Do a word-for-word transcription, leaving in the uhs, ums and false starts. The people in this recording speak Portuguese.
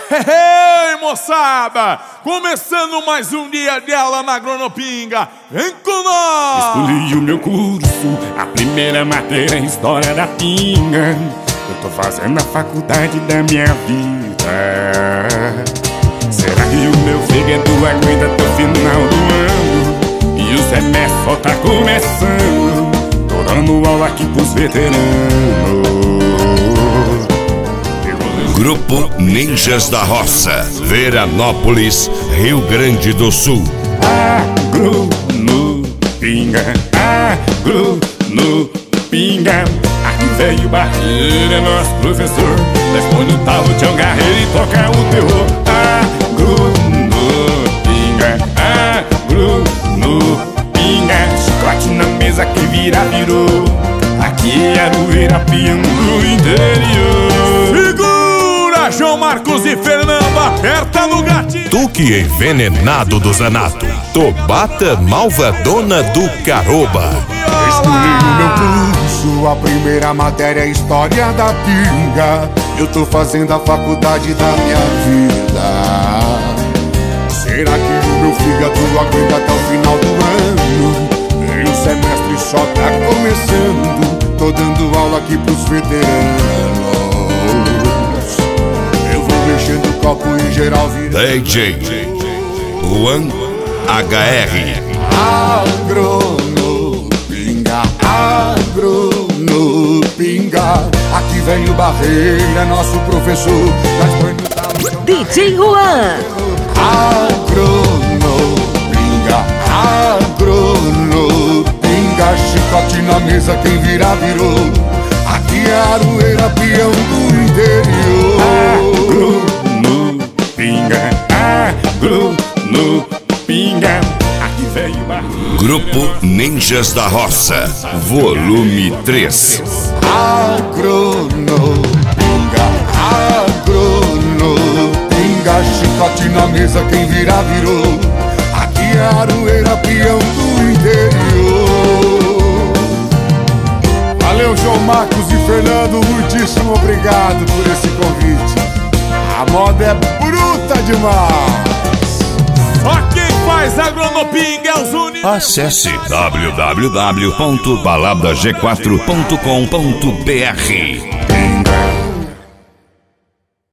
Ei, moçada! Começando mais um dia dela na Agronopinga. Vem com nós! Escolhi o meu curso, a primeira matéria é História da Pinga. Eu tô fazendo a faculdade da minha vida. Será que o meu fígado aguenta até o final do ano? E o semestre só tá começando. Tô dando aula aqui pros veteranos. Grupo Ninjas da Roça, Veranópolis, Rio Grande do Sul. Agronopinga, Agronopinga. Aqui veio Barreira, nosso professor. Responde o talo de Angarreira e toca o terror. Agronopinga, Agronopinga. Chicote na mesa que vira, virou. Aqui é Aroeira, peão do interior. Segura! João Marcos e Fernando, aperta no gatinho. Tuque envenenado do Zanato. Tobata malvadona do Caroba. Escolhi o meu curso, a primeira matéria é História da Pinga. Eu tô fazendo a faculdade da minha vida. Será que o meu fígado aguenta até o final do ano? E o semestre só tá começando. Tô dando aula aqui pros veteranos. Mexendo o copo em geral vira D J Juan H R. Agronopinga, Agronopinga. Aqui vem o Barreira, nosso professor. D J Juan. Agronopinga, Agronopinga. Chicote na mesa, quem virar virou. Aqui é Aroeira, peão do interior. Agronopinga, Agronopinga. Aqui veio Barreira. Grupo Ninjas da Roça, volume três. Agronopinga, Agronopinga. Chicote na mesa, quem virar virou. Aqui é Aroeira, peão do interior. Valeu, João Marcos e Fernando, muitíssimo obrigado por esse convite. A moda é bruta demais. Só quem faz Agronopinga é os únicos. Acesse w w w ponto balada g quatro ponto com ponto b r.